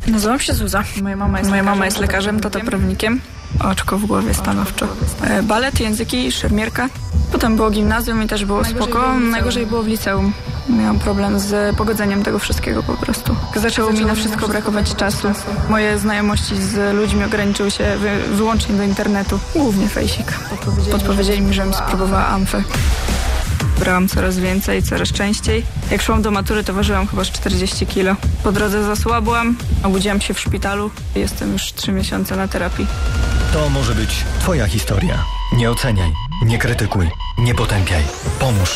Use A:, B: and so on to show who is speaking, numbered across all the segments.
A: Nazywam się Zuza. Moja mama jest lekarzem, tata prawnikiem. Oczko w głowie stanowczo. Balet, języki, szermierka. Potem było gimnazjum i też było spoko. Najgorzej było w liceum. Miałam problem z pogodzeniem tego wszystkiego po prostu. Zaczęło mi na wszystko brakować czasu. Moje znajomości z ludźmi ograniczyły się wyłącznie do internetu. Głównie fejsik. Podpowiedzieli mi, żebym spróbowała amfę. Brałam coraz więcej, coraz częściej. Jak szłam do matury, to ważyłam chyba 40 kilo. Po drodze zasłabłam, obudziłam się w szpitalu. Jestem już 3 miesiące na terapii.
B: To może być twoja historia. Nie oceniaj, nie krytykuj, nie potępiaj. Pomóż.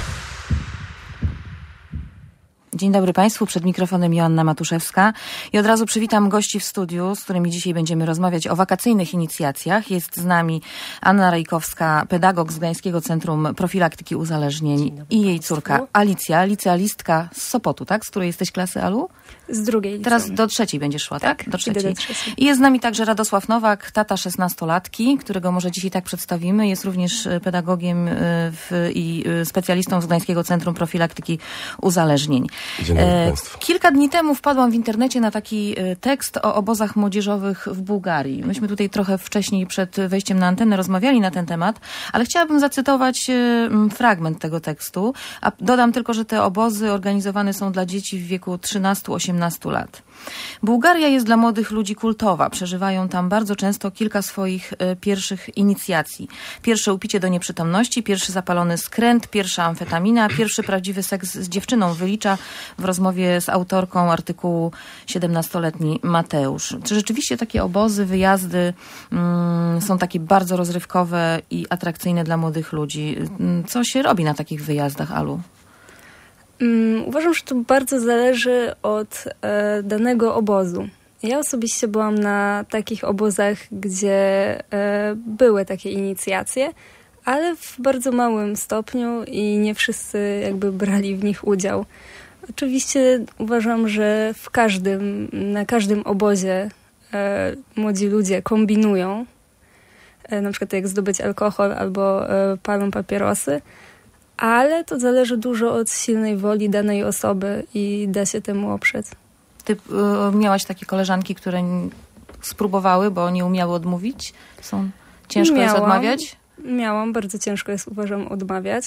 C: Dzień dobry Państwu, przed mikrofonem Joanna Matuszewska i od razu przywitam gości w studiu, z którymi dzisiaj będziemy rozmawiać o wakacyjnych inicjacjach. Jest z nami Anna Rejkowska, pedagog z Gdańskiego Centrum Profilaktyki Uzależnień i jej córka Alicja, licealistka z Sopotu, tak? Z której jesteś klasy, Alu?
D: Z drugiej liceum.
C: Teraz do trzeciej będziesz szła, tak?
D: Do trzeciej.
C: I jest z nami także Radosław Nowak, tata 16-latki, którego może dzisiaj tak przedstawimy. Jest również pedagogiem i specjalistą z Gdańskiego Centrum Profilaktyki Uzależnień.
E: Dzień dobry Państwu.
C: Kilka dni temu wpadłam w internecie na taki tekst o obozach młodzieżowych w Bułgarii. Myśmy tutaj trochę wcześniej przed wejściem na antenę rozmawiali na ten temat, ale chciałabym zacytować fragment tego tekstu. A dodam tylko, że te obozy organizowane są dla dzieci w wieku 13-18 lat. Bułgaria jest dla młodych ludzi kultowa. Przeżywają tam bardzo często kilka swoich pierwszych inicjacji. Pierwsze upicie do nieprzytomności, pierwszy zapalony skręt, pierwsza amfetamina, pierwszy prawdziwy seks z dziewczyną, wylicza w rozmowie z autorką artykułu 17-letni Mateusz. Czy rzeczywiście takie obozy, wyjazdy są takie bardzo rozrywkowe i atrakcyjne dla młodych ludzi? Co się robi na takich wyjazdach, Alu?
D: Uważam, że to bardzo zależy od danego obozu. Ja osobiście byłam na takich obozach, gdzie były takie inicjacje, ale w bardzo małym stopniu i nie wszyscy jakby brali w nich udział. Oczywiście uważam, że na każdym obozie młodzi ludzie kombinują, na przykład jak zdobyć alkohol albo palą papierosy, ale to zależy dużo od silnej woli danej osoby i da się temu oprzeć.
C: Ty miałaś takie koleżanki, które spróbowały, bo nie umiały odmówić? Ciężko jest odmawiać?
D: Miałam, bardzo ciężko jest, uważam, odmawiać.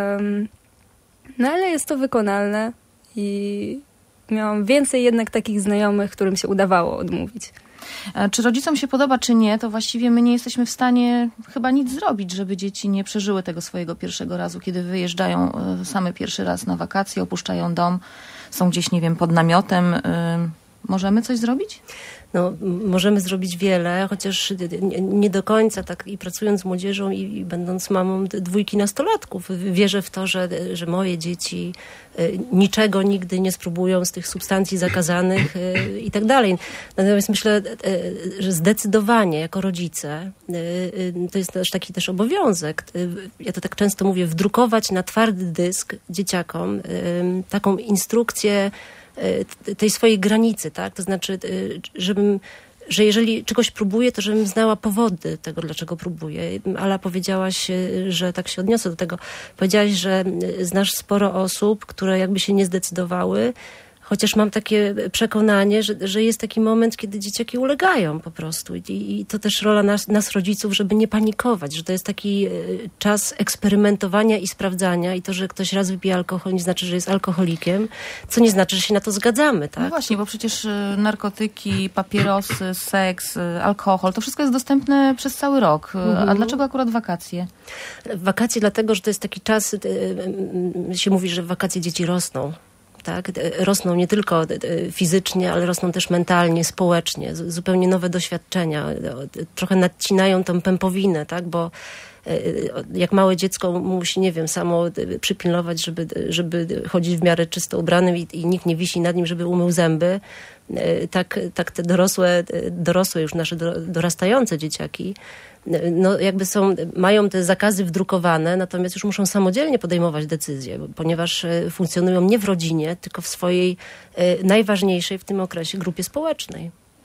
D: No ale jest to wykonalne i miałam więcej jednak takich znajomych, którym się udawało odmówić.
C: Czy rodzicom się podoba, czy nie, to właściwie my nie jesteśmy w stanie chyba nic zrobić, żeby dzieci nie przeżyły tego swojego pierwszego razu, kiedy wyjeżdżają same pierwszy raz na wakacje, opuszczają dom, są gdzieś, nie wiem, pod namiotem. Możemy coś zrobić?
F: No, możemy zrobić wiele, chociaż nie do końca, tak i pracując z młodzieżą i będąc mamą 2 nastolatków. Wierzę w to, że moje dzieci niczego nigdy nie spróbują z tych substancji zakazanych i tak dalej. Natomiast myślę, że zdecydowanie jako rodzice to jest taki też obowiązek. Ja to tak często mówię, wdrukować na twardy dysk dzieciakom taką instrukcję tej swojej granicy, tak? To znaczy, że jeżeli czegoś próbuję, to żebym znała powody tego, dlaczego próbuję. Ala, powiedziałaś, że tak się odniosę do tego. Powiedziałaś, że znasz sporo osób, które jakby się nie zdecydowały, chociaż mam takie przekonanie, że jest taki moment, kiedy dzieciaki ulegają po prostu. I to też rola nas rodziców, żeby nie panikować, że to jest taki czas eksperymentowania i sprawdzania. I to, że ktoś raz wypije alkohol, nie znaczy, że jest alkoholikiem, co nie znaczy, że się na to zgadzamy. Tak?
C: No właśnie, bo przecież narkotyki, papierosy, seks, alkohol, to wszystko jest dostępne przez cały rok. A dlaczego akurat wakacje?
F: Wakacje dlatego, że to jest taki czas, się mówi, że w wakacje dzieci rosną. Tak? Rosną nie tylko fizycznie, ale rosną też mentalnie, społecznie. Zupełnie nowe doświadczenia. Trochę nadcinają tą pępowinę, tak? Bo jak małe dziecko musi, nie wiem, samo przypilnować, żeby chodzić w miarę czysto ubranym i nikt nie wisi nad nim, żeby umył zęby. Tak te dorosłe już nasze dorastające dzieciaki, no jakby mają te zakazy wdrukowane, natomiast już muszą samodzielnie podejmować decyzje, ponieważ funkcjonują nie w rodzinie, tylko w swojej najważniejszej w tym okresie grupie społecznej.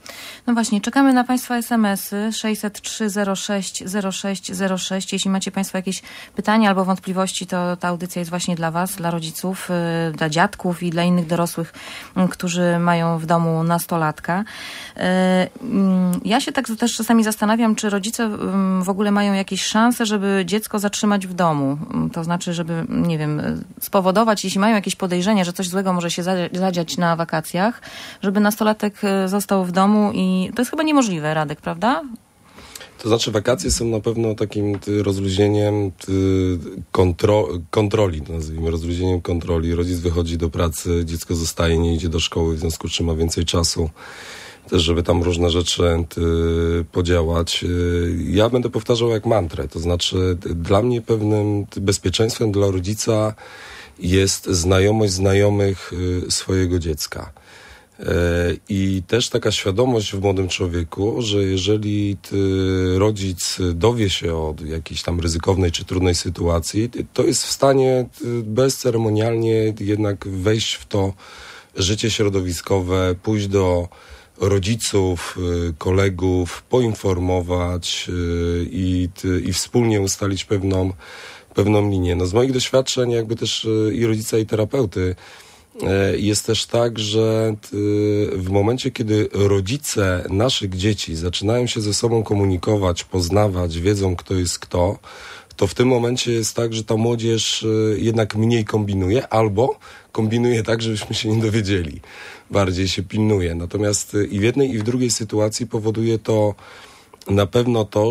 C: No właśnie, czekamy na Państwa SMS-y 603 06 06 06. Jeśli macie Państwo jakieś pytania albo wątpliwości, to ta audycja jest właśnie dla Was, dla rodziców, dla dziadków i dla innych dorosłych, którzy mają w domu nastolatka. Ja się tak też czasami zastanawiam, czy rodzice w ogóle mają jakieś szanse, żeby dziecko zatrzymać w domu. To znaczy, żeby, nie wiem, spowodować, jeśli mają jakieś podejrzenie, że coś złego może się zadziać na wakacjach, żeby nastolatek został w domu i to jest chyba niemożliwe, Radek, prawda?
E: To znaczy wakacje są na pewno takim rozluźnieniem kontroli, nazwijmy rozluźnieniem kontroli. Rodzic wychodzi do pracy, dziecko zostaje, nie idzie do szkoły, w związku z czym ma więcej czasu też, żeby tam różne rzeczy podziałać. Ja będę powtarzał jak mantrę, to znaczy dla mnie pewnym bezpieczeństwem dla rodzica jest znajomość znajomych swojego dziecka. I też taka świadomość w młodym człowieku, że jeżeli rodzic dowie się o jakiejś tam ryzykownej czy trudnej sytuacji, to jest w stanie bezceremonialnie jednak wejść w to życie środowiskowe, pójść do rodziców, kolegów, poinformować i wspólnie ustalić pewną linię. No z moich doświadczeń jakby też i rodzica, i terapeuty jest też tak, że w momencie, kiedy rodzice naszych dzieci zaczynają się ze sobą komunikować, poznawać, wiedzą kto jest kto, to w tym momencie jest tak, że ta młodzież jednak mniej kombinuje albo kombinuje tak, żebyśmy się nie dowiedzieli. Bardziej się pilnuje. Natomiast i w jednej, i w drugiej sytuacji powoduje to na pewno to,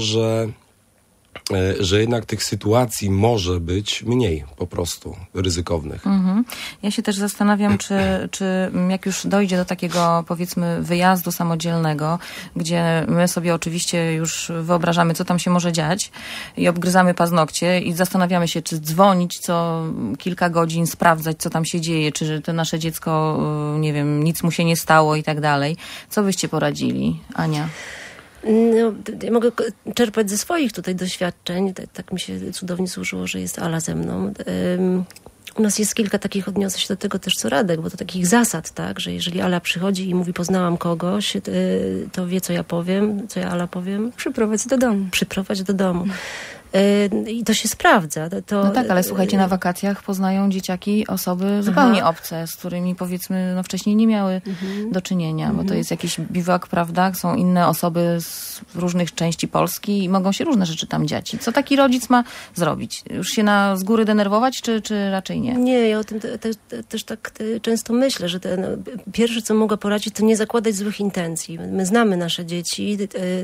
E: że jednak tych sytuacji może być mniej po prostu ryzykownych.
C: Ja się też zastanawiam, czy jak już dojdzie do takiego, powiedzmy, wyjazdu samodzielnego, gdzie my sobie oczywiście już wyobrażamy, co tam się może dziać i obgryzamy paznokcie i zastanawiamy się, czy dzwonić co kilka godzin, sprawdzać, co tam się dzieje, czy to nasze dziecko, nie wiem, nic mu się nie stało i tak dalej. Co byście poradzili, Ania?
F: No, ja mogę czerpać ze swoich tutaj doświadczeń. Tak mi się cudownie służyło, że jest Ala ze mną. U nas jest kilka takich, odniosę się do tego też co Radek, bo to takich zasad, tak, że jeżeli Ala przychodzi i mówi poznałam kogoś, to wie co ja powiem, co ja Ala powiem.
D: Przyprowadź do domu.
F: Przyprowadź do domu. I to się sprawdza.
C: No tak, ale słuchajcie, na wakacjach poznają dzieciaki osoby zupełnie obce, z którymi powiedzmy wcześniej nie miały do czynienia, bo to jest jakiś biwak, prawda? Są inne osoby z różnych części Polski i mogą się różne rzeczy tam dziać. I co taki rodzic ma zrobić? Już się z góry denerwować, czy raczej nie?
F: Nie, ja o tym też tak często myślę, że pierwsze, co mogę poradzić, to nie zakładać złych intencji. My znamy nasze dzieci,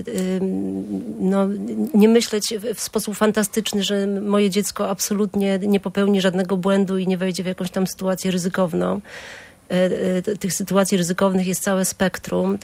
F: nie myśleć w sposób fantastyczny, że moje dziecko absolutnie nie popełni żadnego błędu i nie wejdzie w jakąś tam sytuację ryzykowną. Tych sytuacji ryzykownych jest całe spektrum.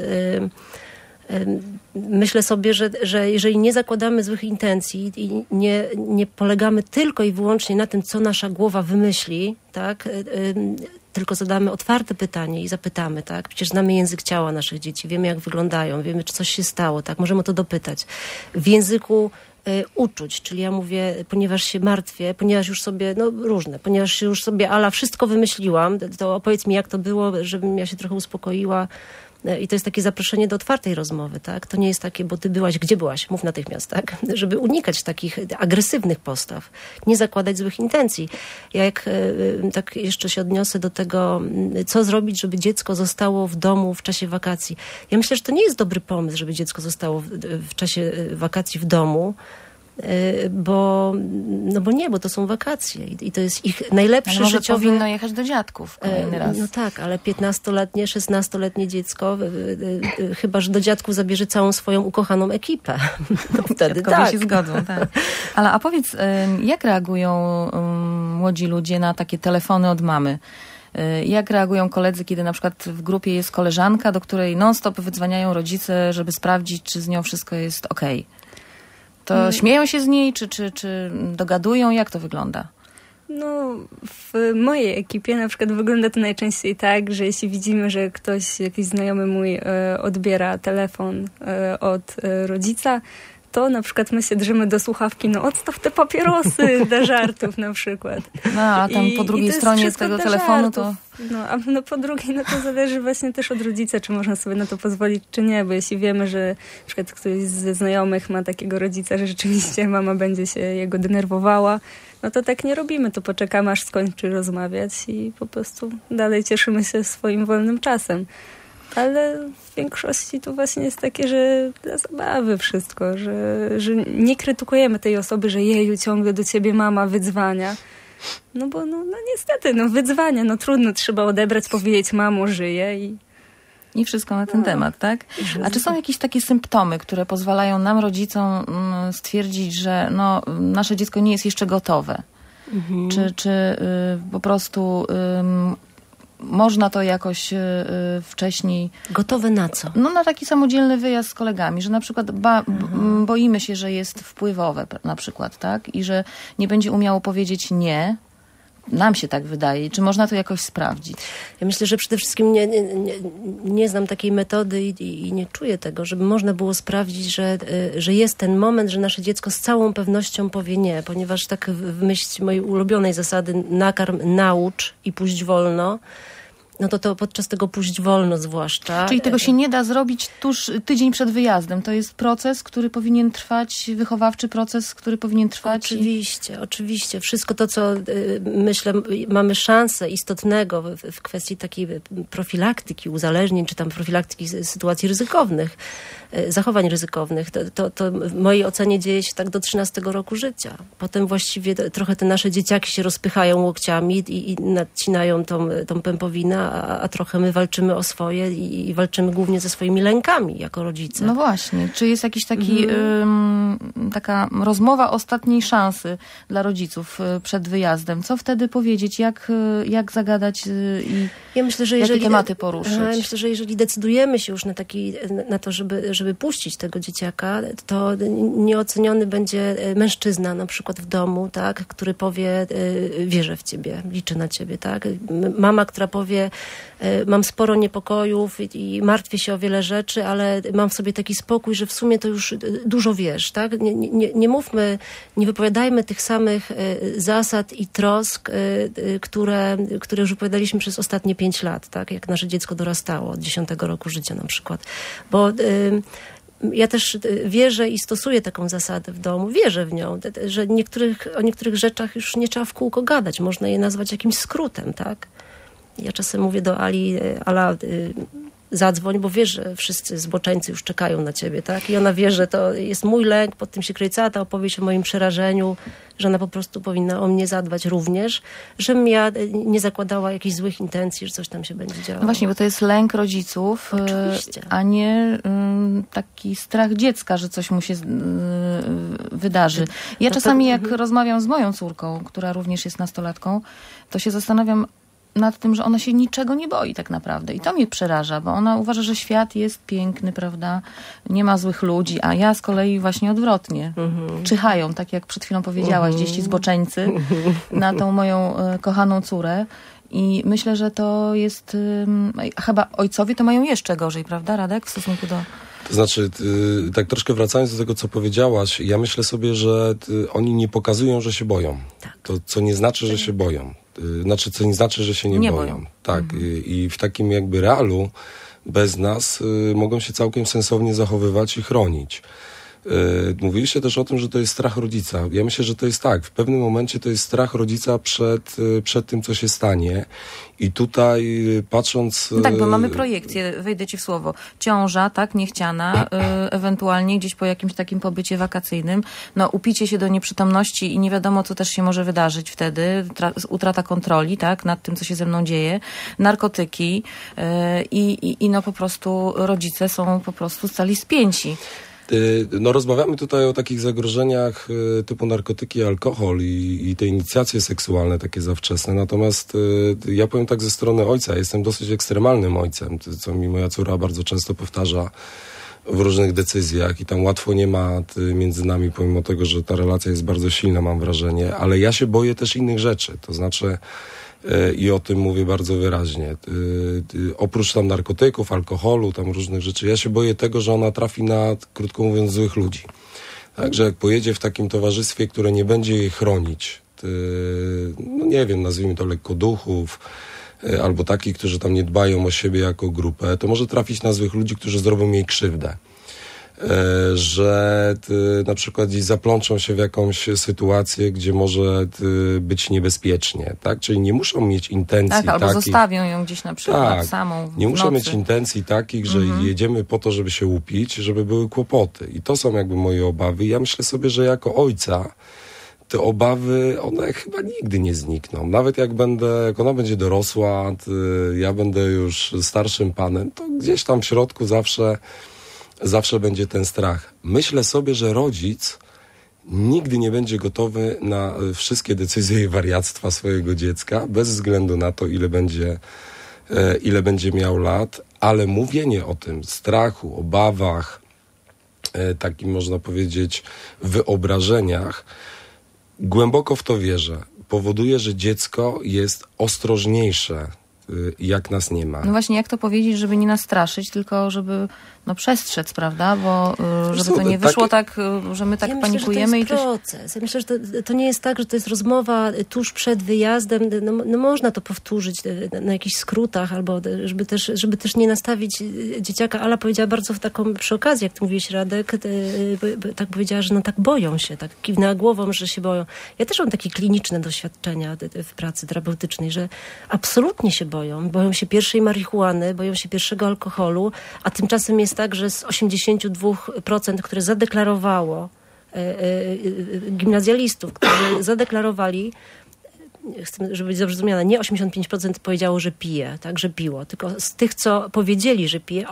F: Myślę sobie, że jeżeli nie zakładamy złych intencji i nie polegamy tylko i wyłącznie na tym, co nasza głowa wymyśli, tak, tylko zadamy otwarte pytanie i zapytamy, tak, przecież znamy język ciała naszych dzieci, wiemy jak wyglądają, wiemy czy coś się stało, tak, możemy o to dopytać. W języku uczuć, czyli ja mówię, ponieważ się martwię, ponieważ już sobie, ponieważ już sobie Ala wszystko wymyśliłam, to opowiedz mi jak to było, żebym ja się trochę uspokoiła. I to jest takie zaproszenie do otwartej rozmowy, tak? To nie jest takie, bo ty byłaś, gdzie byłaś? Mów natychmiast, tak? Żeby unikać takich agresywnych postaw, nie zakładać złych intencji. Ja tak jeszcze się odniosę do tego, co zrobić, żeby dziecko zostało w domu w czasie wakacji. Ja myślę, że to nie jest dobry pomysł, żeby dziecko zostało w czasie wakacji w domu, bo to są wakacje i to jest ich najlepsze
C: może
F: życiowe...
C: powinno jechać do dziadków kolejny raz.
F: No tak, ale 15-letnie, 16-letnie dziecko chyba, że do dziadków zabierze całą swoją ukochaną ekipę. No wtedy tak.
C: się zgodzą, tak. Ale a powiedz, jak reagują młodzi ludzie na takie telefony od mamy? Jak reagują koledzy, kiedy na przykład w grupie jest koleżanka, do której non-stop wydzwaniają rodzice, żeby sprawdzić, czy z nią wszystko jest okej? To śmieją się z niej, czy dogadują? Jak to wygląda?
D: No, w mojej ekipie na przykład wygląda to najczęściej tak, że jeśli widzimy, że jakiś znajomy mój odbiera telefon od rodzica, to na przykład my się drzemy do słuchawki, no odstaw te papierosy dla żartów na przykład.
C: No, a tam po drugiej stronie tego telefonu to...
D: No po drugiej, no to zależy właśnie też od rodzica, czy można sobie na to pozwolić, czy nie, bo jeśli wiemy, że na przykład ktoś ze znajomych ma takiego rodzica, że rzeczywiście mama będzie się jego denerwowała, no to tak nie robimy, to poczekamy, aż skończy rozmawiać i po prostu dalej cieszymy się swoim wolnym czasem. Ale w większości to właśnie jest takie, że dla zabawy wszystko, że nie krytykujemy tej osoby, że jeju, ciągle do ciebie mama wydzwania. No bo no niestety, wydzwania, trudno, trzeba odebrać, powiedzieć mamo, żyje
C: i wszystko na ten temat, tak? A czy są jakieś takie symptomy, które pozwalają nam, rodzicom, stwierdzić, że nasze dziecko nie jest jeszcze gotowe? Czy po prostu można to jakoś wcześniej...
F: Gotowe na co?
C: Na taki samodzielny wyjazd z kolegami, że na przykład boimy się, że jest wpływowe na przykład, tak? I że nie będzie umiało powiedzieć nie. Nam się tak wydaje. Czy można to jakoś sprawdzić?
F: Ja myślę, że przede wszystkim nie znam takiej metody i nie czuję tego, żeby można było sprawdzić, że jest ten moment, że nasze dziecko z całą pewnością powie nie, ponieważ tak w myśl mojej ulubionej zasady nakarm, naucz i puść wolno, no to podczas tego puść wolno zwłaszcza.
C: Czyli tego się nie da zrobić tuż tydzień przed wyjazdem. To jest proces, który powinien trwać, wychowawczy proces, który powinien trwać.
F: Oczywiście. Wszystko to, co myślę, mamy szansę istotnego w kwestii takiej profilaktyki uzależnień, czy tam profilaktyki sytuacji ryzykownych, zachowań ryzykownych, to w mojej ocenie dzieje się tak do 13 roku życia. Potem właściwie trochę te nasze dzieciaki się rozpychają łokciami i nacinają tą pępowinę, a trochę my walczymy o swoje i walczymy głównie ze swoimi lękami jako rodzice.
C: No właśnie. Czy jest jakiś taki taka rozmowa ostatniej szansy dla rodziców przed wyjazdem? Co wtedy powiedzieć? Jak zagadać i
F: ja myślę, że
C: jakie tematy poruszyć?
F: Ja myślę, że jeżeli decydujemy się już na to, żeby puścić tego dzieciaka, to nieoceniony będzie mężczyzna na przykład w domu, tak, który powie wierzę w ciebie, liczę na ciebie, tak? Mama, która powie mam sporo niepokojów i martwię się o wiele rzeczy, ale mam w sobie taki spokój, że w sumie to już dużo wiesz, tak? Nie mówmy, nie wypowiadajmy tych samych zasad i trosk, które już wypowiadaliśmy przez ostatnie 5 lat, tak? Jak nasze dziecko dorastało od 10 roku życia na przykład. Bo ja też wierzę i stosuję taką zasadę w domu, wierzę w nią, że o niektórych rzeczach już nie trzeba w kółko gadać, można je nazwać jakimś skrótem, tak? Ja czasem mówię do Ala, zadzwoń, bo wiesz, że wszyscy zboczeńcy już czekają na ciebie, tak? I ona wie, że to jest mój lęk, pod tym się kryje cała ta opowieść o moim przerażeniu, że ona po prostu powinna o mnie zadbać również, żebym ja nie zakładała jakichś złych intencji, że coś tam się będzie działo.
C: No właśnie, bo to jest lęk rodziców, a nie taki strach dziecka, że coś mu się wydarzy. Ja czasami jak rozmawiam z moją córką, która również jest nastolatką, to się zastanawiam nad tym, że ona się niczego nie boi tak naprawdę. I to mnie przeraża, bo ona uważa, że świat jest piękny, prawda? Nie ma złych ludzi, a ja z kolei właśnie odwrotnie. Czyhają, tak jak przed chwilą powiedziałaś, gdzieś ci zboczeńcy na tą moją kochaną córę. I myślę, że to jest... chyba ojcowie to mają jeszcze gorzej, prawda, Radek? W stosunku do...
E: To znaczy, tak troszkę wracając do tego, co powiedziałaś, ja myślę sobie, że oni nie pokazują, że się boją.
F: Tak.
E: To, co nie znaczy, że się boją. Znaczy, co nie znaczy, że się nie boją. Tak. I w takim jakby realu bez nas mogą się całkiem sensownie zachowywać i chronić. Mówiliście też o tym, że to jest strach rodzica. Ja myślę, że to jest tak. W pewnym momencie to jest strach rodzica przed tym, co się stanie. I tutaj patrząc...
C: No tak, bo mamy projekcję, wejdę ci w słowo, ciąża, tak, niechciana, ewentualnie gdzieś po jakimś takim pobycie wakacyjnym, upicie się do nieprzytomności i nie wiadomo, co też się może wydarzyć wtedy, utrata kontroli, tak, nad tym, co się ze mną dzieje, narkotyki i po prostu rodzice są po prostu stali spięci.
E: Rozmawiamy tutaj o takich zagrożeniach typu narkotyki, alkohol i te inicjacje seksualne takie za wczesne. Natomiast ja powiem tak ze strony ojca, jestem dosyć ekstremalnym ojcem, co mi moja córa bardzo często powtarza w różnych decyzjach i tam łatwo nie ma między nami, pomimo tego, że ta relacja jest bardzo silna, mam wrażenie, ale ja się boję też innych rzeczy, to znaczy i o tym mówię bardzo wyraźnie. Oprócz tam narkotyków, alkoholu, tam różnych rzeczy, ja się boję tego, że ona trafi na, krótko mówiąc, złych ludzi. Także jak pojedzie w takim towarzystwie, które nie będzie jej chronić, no nie wiem, nazwijmy to lekkoduchów, albo takich, którzy tam nie dbają o siebie jako grupę, to może trafić na złych ludzi, którzy zrobią jej krzywdę. Że na przykład gdzieś zaplączą się w jakąś sytuację, gdzie może być niebezpiecznie, tak? Czyli nie muszą mieć intencji
C: takich... albo zostawią ją gdzieś na przykład samą w
E: nie muszą
C: nocy.
E: mieć intencji takich, że jedziemy po to, żeby się upić, żeby były kłopoty. I to są jakby moje obawy. Ja myślę sobie, że jako ojca te obawy, one chyba nigdy nie znikną. Nawet jak ona będzie dorosła, ja będę już starszym panem, to gdzieś tam w środku zawsze będzie ten strach. Myślę sobie, że rodzic nigdy nie będzie gotowy na wszystkie decyzje i wariactwa swojego dziecka, bez względu na to, ile będzie miał lat, ale mówienie o tym strachu, obawach, takim można powiedzieć wyobrażeniach, głęboko w to wierzę. Powoduje, że dziecko jest ostrożniejsze, jak nas nie ma.
C: No właśnie, jak to powiedzieć, żeby nie nastraszyć, tylko żeby przestrzec, prawda? Bo żeby to nie wyszło tak, że my tak panikujemy.
F: Ja myślę, że to jest proces. Ja myślę, że to nie jest tak, że to jest rozmowa tuż przed wyjazdem. No można to powtórzyć na jakichś skrótach, albo żeby też nie nastawić dzieciaka. Ala powiedziała bardzo taką przy okazji, jak ty mówiłeś, Radek, tak powiedziała, że tak boją się, tak kiwnęła głową, że się boją. Ja też mam takie kliniczne doświadczenia w pracy terapeutycznej, że absolutnie się boją. Boją się pierwszej marihuany, boją się pierwszego alkoholu, a tymczasem jest tak, że z 82%, które zadeklarowało gimnazjalistów, którzy zadeklarowali, chcę, żeby być dobrze zrozumiane, nie 85% powiedziało, że pije, tak, że piło, tylko z tych, co powiedzieli, że pije,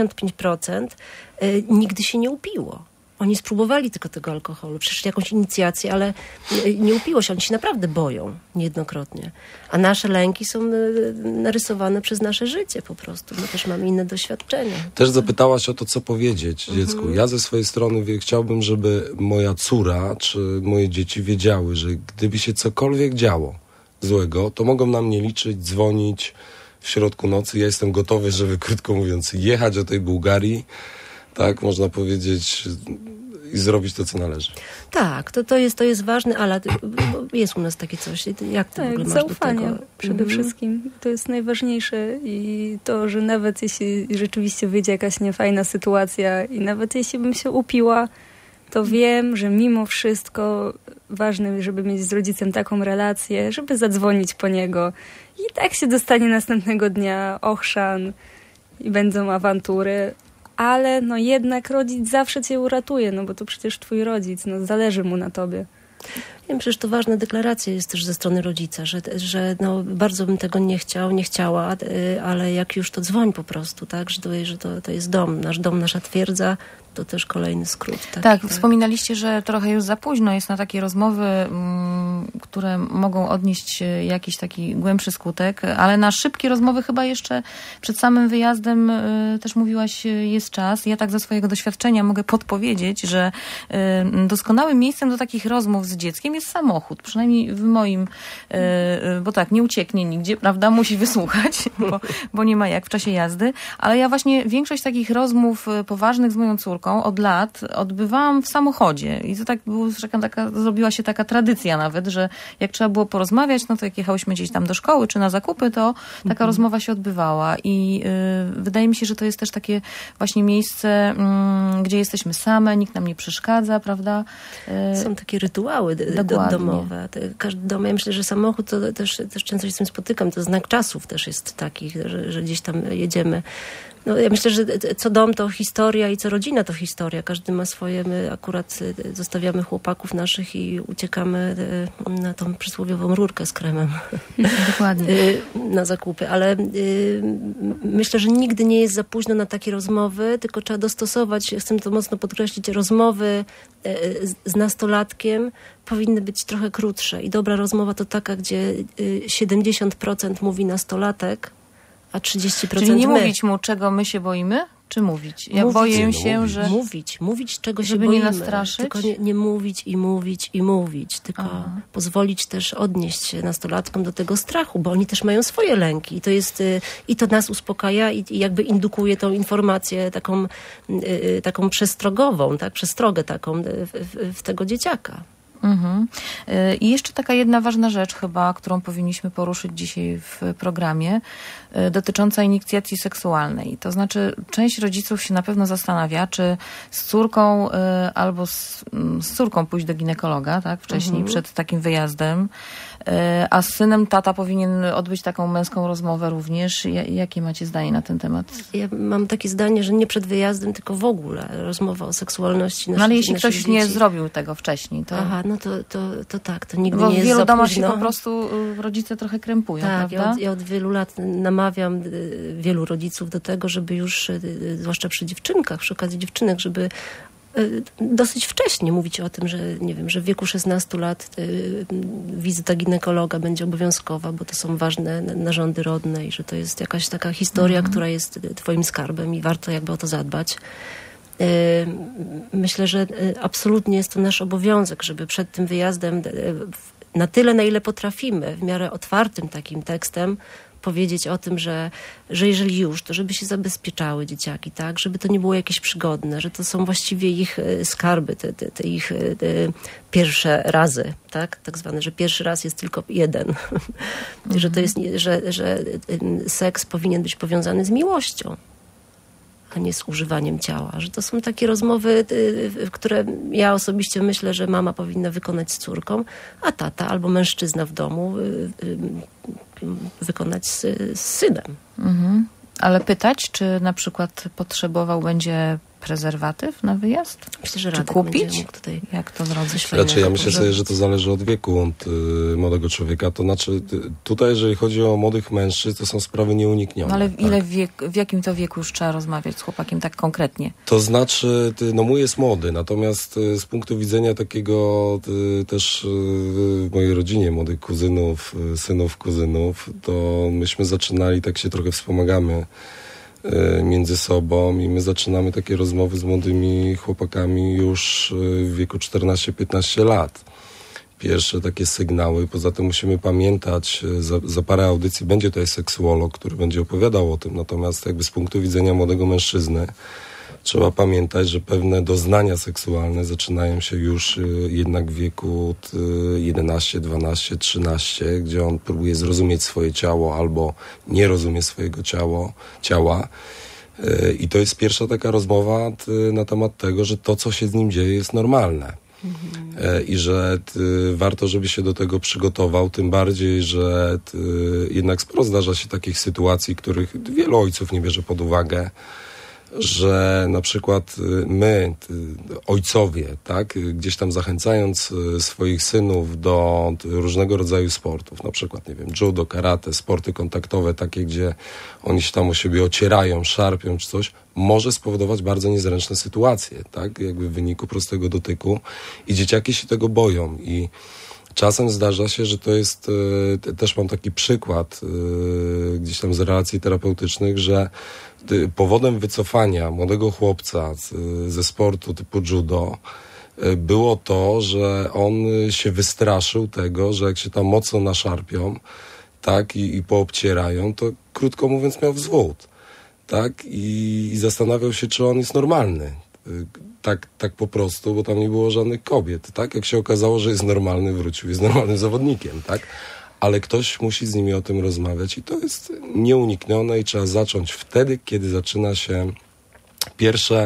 F: 85% nigdy się nie upiło. Oni spróbowali tylko tego alkoholu, przeszli jakąś inicjację, ale nie upiło się. Oni się naprawdę boją niejednokrotnie. A nasze lęki są narysowane przez nasze życie po prostu. My też mamy inne doświadczenia.
E: Też zapytałaś o to, co powiedzieć dziecku. Ja ze swojej strony chciałbym, żeby moja córa czy moje dzieci wiedziały, że gdyby się cokolwiek działo złego, to mogą na mnie liczyć, dzwonić w środku nocy. Ja jestem gotowy, żeby, krótko mówiąc, jechać do tej Bułgarii, tak, można powiedzieć, i zrobić to, co należy.
F: Tak, to jest ważne, ale jest u nas takie coś. Jak ty w ogóle masz
D: zaufanie
F: do tego?
D: przede wszystkim. To jest najważniejsze i to, że nawet jeśli rzeczywiście wyjdzie jakaś niefajna sytuacja i nawet jeśli bym się upiła, to wiem, że mimo wszystko ważne, żeby mieć z rodzicem taką relację, żeby zadzwonić po niego i tak się dostanie następnego dnia ochrzan i będą awantury. Ale jednak rodzic zawsze cię uratuje, bo to przecież twój rodzic, zależy mu na tobie.
F: Ja myślę, że to ważna deklaracja jest też ze strony rodzica, że bardzo bym tego nie chciała, ale jak już to dzwoń po prostu, tak, że to jest dom, nasza twierdza, to też kolejny skrót.
C: Tak, wspominaliście, że trochę już za późno jest na takie rozmowy, które mogą odnieść jakiś taki głębszy skutek, ale na szybkie rozmowy chyba jeszcze przed samym wyjazdem też mówiłaś, jest czas. Ja tak ze swojego doświadczenia mogę podpowiedzieć, że doskonałym miejscem do takich rozmów z dzieckiem jest samochód. Przynajmniej w moim, bo tak, nie ucieknie nigdzie, prawda? Musi wysłuchać, bo nie ma jak w czasie jazdy. Ale ja właśnie większość takich rozmów poważnych z moją córką od lat odbywałam w samochodzie. I to tak było, zrobiła się taka tradycja nawet, że jak trzeba było porozmawiać, to jak jechałyśmy gdzieś tam do szkoły czy na zakupy, to taka rozmowa się odbywała. I wydaje mi się, że to jest też takie właśnie miejsce, gdzie jesteśmy same, nikt nam nie przeszkadza, prawda?
F: Są takie rytuały domowe. Każdy dom, ja myślę, że samochód to też często się z tym spotykam, to znak czasów też jest takich, że gdzieś tam jedziemy. Ja myślę, że co dom to historia i co rodzina to historia. Każdy ma swoje. My akurat zostawiamy chłopaków naszych i uciekamy na tą przysłowiową rurkę z kremem.
C: Dokładnie.
F: Na zakupy. Ale myślę, że nigdy nie jest za późno na takie rozmowy, tylko trzeba dostosować, chcę to mocno podkreślić, rozmowy z nastolatkiem powinny być trochę krótsze. I dobra rozmowa to taka, gdzie 70% mówi nastolatek, a 30%
C: Czyli nie
F: my.
C: mówić mu, czego my się boimy? czy mówić? Ja boję się, że...
F: Mówić, czego się
C: żeby
F: boimy.
C: nie nastraszyć?
F: Tylko nie mówić i mówić, tylko pozwolić też odnieść się nastolatkom do tego strachu, bo oni też mają swoje lęki. I to jest, i to nas uspokaja i jakby indukuje tą informację taką przestrogową, tak? Przestrogę taką w tego dzieciaka.
C: Mhm. I jeszcze taka jedna ważna rzecz chyba, którą powinniśmy poruszyć dzisiaj w programie, dotycząca inicjacji seksualnej. To znaczy, część rodziców się na pewno zastanawia, czy z córką albo z córką pójść do ginekologa, tak, wcześniej przed takim wyjazdem, a z synem tata powinien odbyć taką męską rozmowę również. Jakie macie zdanie na ten temat?
F: Ja mam takie zdanie, że nie przed wyjazdem, tylko w ogóle rozmowa o seksualności naszych,
C: ale jeśli ktoś
F: dzieci.
C: nie zrobił tego wcześniej, to...
F: Aha, no to tak, to nigdy
C: bo
F: nie jest
C: w wielu
F: za
C: domach
F: późno.
C: się po prostu rodzice trochę krępują,
F: tak,
C: prawda?
F: Ja od wielu lat namawiam wielu rodziców do tego, żeby już, zwłaszcza przy dziewczynkach, przy okazji dziewczynek, żeby dosyć wcześnie mówić o tym, że nie wiem, że w wieku 16 lat wizyta ginekologa będzie obowiązkowa, bo to są ważne narządy rodne i że to jest jakaś taka historia, która jest twoim skarbem i warto jakby o to zadbać. Myślę, że absolutnie jest to nasz obowiązek, żeby przed tym wyjazdem na tyle, na ile potrafimy, w miarę otwartym takim tekstem powiedzieć o tym, że jeżeli już, to żeby się zabezpieczały dzieciaki, tak? Żeby to nie było jakieś przygodne, że to są właściwie ich skarby, te ich pierwsze razy, tak? Tak zwane, że pierwszy raz jest tylko jeden. Że to jest, że seks powinien być powiązany z miłością, a nie z używaniem ciała. Że to są takie rozmowy, które ja osobiście myślę, że mama powinna wykonać z córką, a tata albo mężczyzna w domu wykonać z synem.
C: Mhm. Ale pytać, czy na przykład potrzebował będzie prezerwatyw na wyjazd?
F: Myślę, że
C: czy
F: Radek
C: kupić?
F: będzie mógł tutaj...
C: Jak to zrobić?
E: Znaczy, ja myślę sobie, że to zależy od wieku młodego człowieka. To znaczy, tutaj jeżeli chodzi o młodych mężczyzn, to są sprawy nieuniknione.
C: No ale
E: tak?
C: w jakim to wieku już trzeba rozmawiać z chłopakiem tak konkretnie?
E: To znaczy, no mój jest młody, natomiast z punktu widzenia takiego też w mojej rodzinie młodych kuzynów, synów, kuzynów, to myśmy zaczynali, tak się trochę wspomagamy między sobą i my zaczynamy takie rozmowy z młodymi chłopakami już w wieku 14-15 lat. Pierwsze takie sygnały. Poza tym musimy pamiętać, za parę audycji będzie tutaj seksuolog, który będzie opowiadał o tym. Natomiast jakby z punktu widzenia młodego mężczyzny trzeba pamiętać, że pewne doznania seksualne zaczynają się już jednak w wieku 11, 12, 13, gdzie on próbuje zrozumieć swoje ciało albo nie rozumie swojego ciała. I to jest pierwsza taka rozmowa na temat tego, że to, co się z nim dzieje, jest normalne. I że warto, żeby się do tego przygotował, tym bardziej, że jednak sporo zdarza się takich sytuacji, których wielu ojców nie bierze pod uwagę, że na przykład my, ojcowie, tak, gdzieś tam zachęcając swoich synów do różnego rodzaju sportów, na przykład, nie wiem, judo, karate, sporty kontaktowe, takie, gdzie oni się tam o siebie ocierają, szarpią czy coś, może spowodować bardzo niezręczne sytuacje, tak, jakby w wyniku prostego dotyku i dzieciaki się tego boją i czasem zdarza się, że to jest, też mam taki przykład gdzieś tam z relacji terapeutycznych, że powodem wycofania młodego chłopca ze sportu typu judo było to, że on się wystraszył tego, że jak się tam mocno naszarpią, tak, i poobcierają, to krótko mówiąc miał wzwód, tak, i zastanawiał się, czy on jest normalny. Tak po prostu, bo tam nie było żadnych kobiet, tak? Jak się okazało, że jest normalny, wrócił, jest normalnym zawodnikiem, tak? Ale ktoś musi z nimi o tym rozmawiać i to jest nieuniknione i trzeba zacząć wtedy, kiedy zaczyna się pierwsze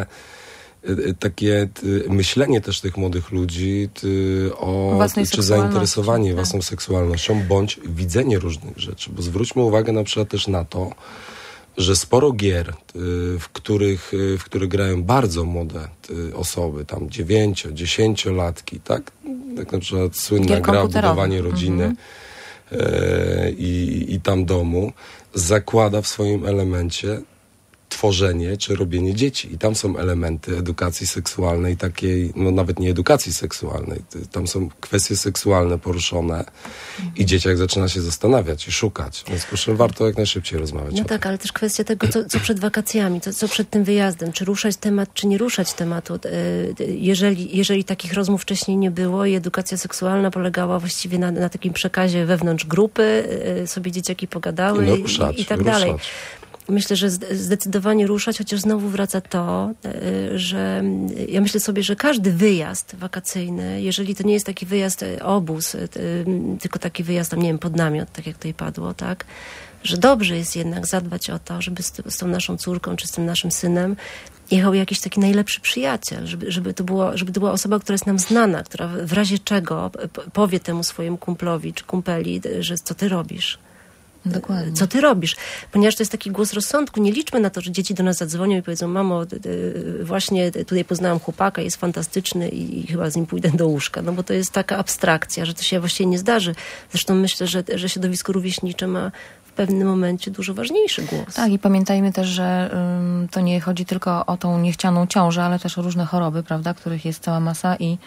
E: takie myślenie też tych młodych ludzi o czy zainteresowanie własną seksualnością, bądź widzenie różnych rzeczy, bo zwróćmy uwagę na przykład też na to, że sporo gier, w których grają bardzo młode osoby, tam 9-10-latki, tak? Tak na przykład słynna gra Budowanie rodziny i tam domu, zakłada w swoim elemencie tworzenie czy robienie dzieci. I tam są elementy edukacji seksualnej, takiej, no nawet nie edukacji seksualnej. Tam są kwestie seksualne poruszone i dzieciak zaczyna się zastanawiać i szukać. W związku z czym warto jak najszybciej rozmawiać o
F: No
E: tym.
F: tak, ale też kwestia tego, co przed wakacjami, co przed tym wyjazdem. Czy ruszać temat, czy nie ruszać tematu. Jeżeli takich rozmów wcześniej nie było i edukacja seksualna polegała właściwie na takim przekazie wewnątrz grupy, sobie dzieciaki pogadały
E: No, ruszać,
F: i tak dalej.
E: ruszać.
F: Myślę, że zdecydowanie ruszać, chociaż znowu wraca to, że ja myślę sobie, że każdy wyjazd wakacyjny, jeżeli to nie jest taki wyjazd obóz, tylko taki wyjazd tam, nie wiem, pod namiot, tak jak tutaj padło, tak, że dobrze jest jednak zadbać o to, żeby z tą naszą córką czy z tym naszym synem jechał jakiś taki najlepszy przyjaciel, żeby to była osoba, która jest nam znana, która w razie czego powie temu swojemu kumplowi czy kumpeli, że co ty robisz.
C: Dokładnie.
F: Co ty robisz? Ponieważ to jest taki głos rozsądku. Nie liczmy na to, że dzieci do nas zadzwonią i powiedzą: mamo, właśnie tutaj poznałam chłopaka, jest fantastyczny i chyba z nim pójdę do łóżka. No bo to jest taka abstrakcja, że to się właściwie nie zdarzy. Zresztą myślę, że środowisko rówieśnicze ma w pewnym momencie dużo ważniejszy głos.
C: Tak, i pamiętajmy też, że to nie chodzi tylko o tą niechcianą ciążę, ale też o różne choroby, prawda, których jest cała masa i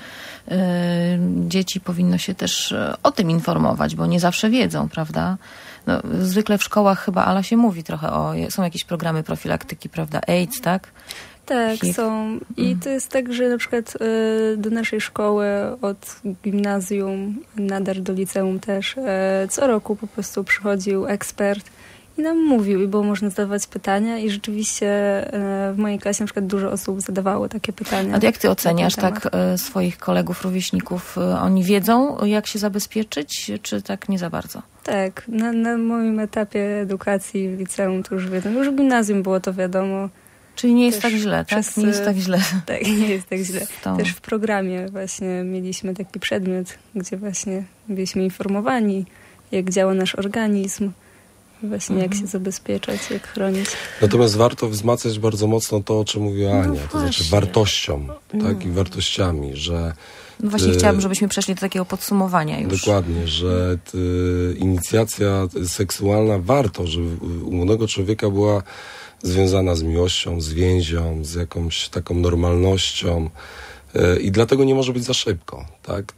C: dzieci powinno się też o tym informować, bo nie zawsze wiedzą, prawda. No, zwykle w szkołach chyba, Ala, się mówi trochę są jakieś programy profilaktyki, prawda, AIDS, tak?
D: Tak,
C: HIV.
D: są. I to jest tak, że na przykład do naszej szkoły od gimnazjum, nadal do liceum też, co roku po prostu przychodził ekspert i nam mówił i było można zadawać pytania i rzeczywiście w mojej klasie na przykład dużo osób zadawało takie pytania.
C: A jak ty oceniasz
D: na ten temat.
C: tak swoich kolegów, rówieśników? Oni wiedzą, jak się zabezpieczyć, czy tak nie za bardzo?
D: Tak, na moim etapie edukacji w liceum to już wiadomo, już w gimnazjum było to wiadomo.
C: Czyli nie jest
D: Też
C: tak źle, tak?
D: przez-
C: Nie jest tak źle.
D: Tak, nie jest tak źle.
C: To-
D: Też w programie właśnie mieliśmy taki przedmiot, gdzie właśnie byliśmy informowani, jak działa nasz organizm, właśnie jak się zabezpieczać, jak chronić.
E: Natomiast warto wzmacniać bardzo mocno to, o czym mówiła Ania, to znaczy
F: właśnie.
E: wartością, tak, i wartościami, że
C: No właśnie chciałabym, żebyśmy przeszli do takiego podsumowania już.
E: dokładnie, że inicjacja seksualna warto, żeby u młodego człowieka była związana z miłością, z więzią, z jakąś taką normalnością i dlatego nie może być za szybko, tak?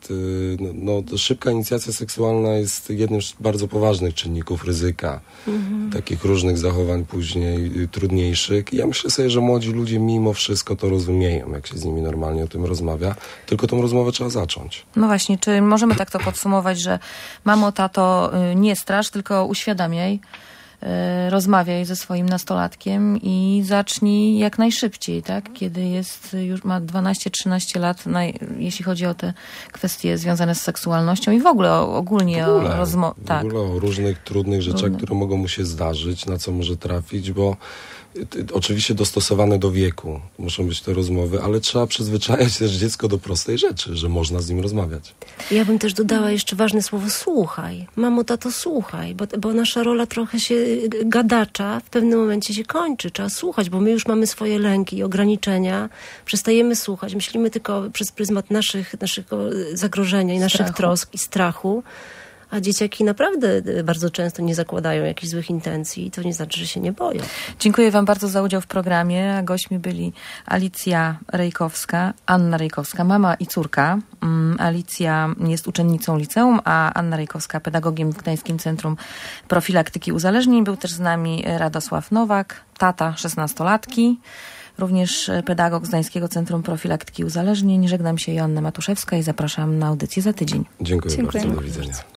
E: Szybka inicjacja seksualna jest jednym z bardzo poważnych czynników ryzyka, takich różnych zachowań później trudniejszych. I ja myślę sobie, że młodzi ludzie mimo wszystko to rozumieją, jak się z nimi normalnie o tym rozmawia, tylko tą rozmowę trzeba zacząć.
C: No właśnie, czy możemy tak to podsumować, że mamo, tato, nie strasz, tylko uświadamiaj, rozmawiaj ze swoim nastolatkiem i zacznij jak najszybciej, tak? Kiedy już ma 12-13 lat, jeśli chodzi o te kwestie związane z seksualnością i w ogóle ogólnie o rozmowę.
E: W
C: Tak.
E: ogóle o różnych trudnych rzeczach, które mogą mu się zdarzyć, na co może trafić, bo oczywiście dostosowane do wieku muszą być te rozmowy, ale trzeba przyzwyczajać też dziecko do prostej rzeczy, że można z nim rozmawiać.
F: Ja bym też dodała jeszcze ważne słowo: słuchaj. Mamo, tato, słuchaj, bo nasza rola trochę się gadacza w pewnym momencie się kończy. Trzeba słuchać, bo my już mamy swoje lęki i ograniczenia. Przestajemy słuchać. Myślimy tylko przez pryzmat naszego zagrożenia i naszych
C: Strachu.
F: trosk i strachu. A dzieciaki naprawdę bardzo często nie zakładają jakichś złych intencji i to nie znaczy, że się nie boją.
C: Dziękuję wam bardzo za udział w programie. A gośćmi byli Alicja Rejkowska, Anna Rejkowska, mama i córka. Alicja jest uczennicą liceum, a Anna Rejkowska pedagogiem w Gdańskim Centrum Profilaktyki Uzależnień. Był też z nami Radosław Nowak, tata 16-latki, również pedagog z Gdańskiego Centrum Profilaktyki Uzależnień. Żegnam się, Joanna Matuszewska i zapraszam na audycję za tydzień.
E: Dziękuję
D: Dziękuję.
E: bardzo, do widzenia.